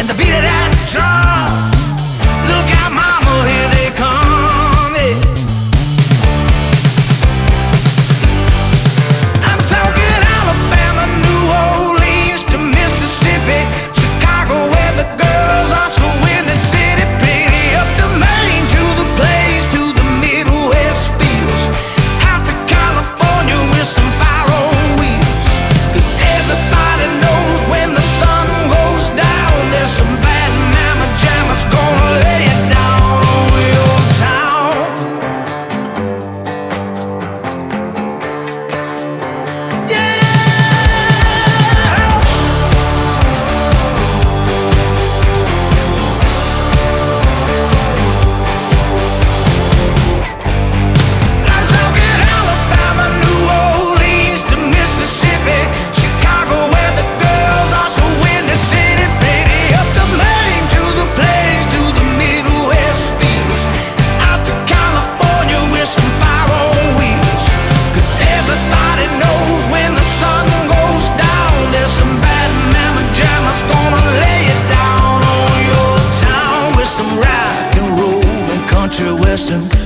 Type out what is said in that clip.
the beat of that drum. Look out, mama, here they come, yeah. I'm talking Alabama, New Orleans to Mississippi, Chicago, where the girls are so in the city pretty, up to Maine, to the plains, to the Midwest fields, out to California with some fire on wheels. 'Cause everybody knows when the sun goes down, there's some bad mama jammers gonna lay it down on your town. Yeah. I'm talking Alabama, New Orleans to Mississippi, Chicago, where the girls are so in the city pretty, up to Maine, to the plains, to the Midwest fields, out to California with some fire on wheels. 'Cause everybody knows when the sun goes down, there's some bad mama jammers gonna lay it down on your town with some rock and roll and country western.